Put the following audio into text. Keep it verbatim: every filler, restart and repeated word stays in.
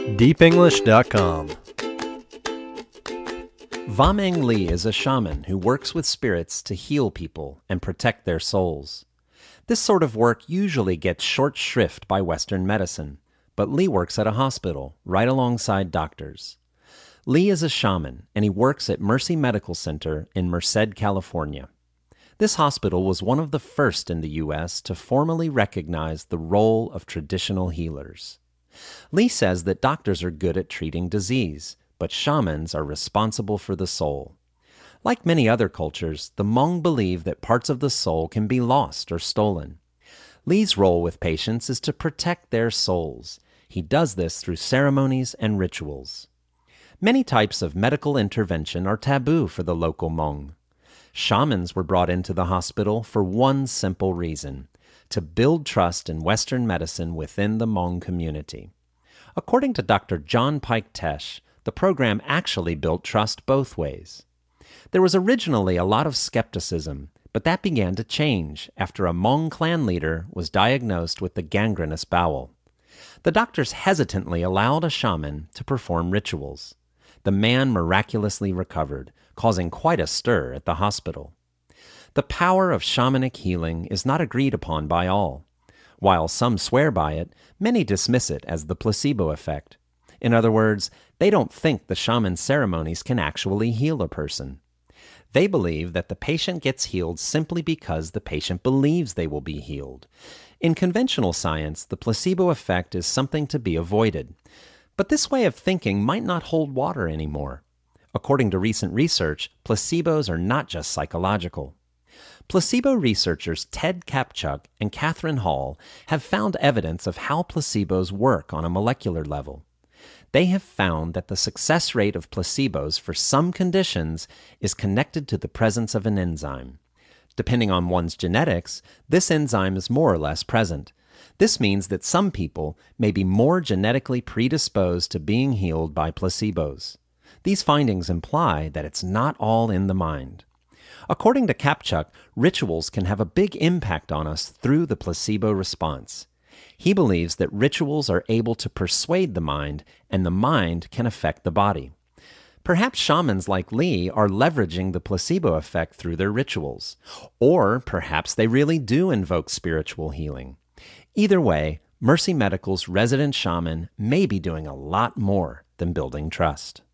deep english dot com. Va-Meng Lee is a shaman who works with spirits to heal people and protect their souls. This sort of work usually gets short shrift by Western medicine, but Lee works at a hospital right alongside doctors. Lee is a shaman, and he works at Mercy Medical Center in Merced, California. This hospital was one of the first in the U S to formally recognize the role of traditional healers. Lee says that doctors are good at treating disease, but shamans are responsible for the soul. Like many other cultures, the Hmong believe that parts of the soul can be lost or stolen. Lee's role with patients is to protect their souls. He does this through ceremonies and rituals. Many types of medical intervention are taboo for the local Hmong. Shamans were brought into the hospital for one simple reason: to build trust in Western medicine within the Hmong community. According to Doctor John Pike Tesh, the program actually built trust both ways. There was originally a lot of skepticism, but that began to change after a Hmong clan leader was diagnosed with the gangrenous bowel. The doctors hesitantly allowed a shaman to perform rituals. The man miraculously recovered, causing quite a stir at the hospital. The power of shamanic healing is not agreed upon by all. While some swear by it, many dismiss it as the placebo effect. In other words, they don't think the shaman's ceremonies can actually heal a person. They believe that the patient gets healed simply because the patient believes they will be healed. In conventional science, the placebo effect is something to be avoided. But this way of thinking might not hold water anymore. According to recent research, placebos are not just psychological. Placebo researchers Ted Kapchuk and Catherine Hall have found evidence of how placebos work on a molecular level. They have found that the success rate of placebos for some conditions is connected to the presence of an enzyme. Depending on one's genetics, this enzyme is more or less present. This means that some people may be more genetically predisposed to being healed by placebos. These findings imply that it's not all in the mind. According to Kapchuk, rituals can have a big impact on us through the placebo response. He believes that rituals are able to persuade the mind, and the mind can affect the body. Perhaps shamans like Lee are leveraging the placebo effect through their rituals. Or perhaps they really do invoke spiritual healing. Either way, Mercy Medical's resident shaman may be doing a lot more than building trust.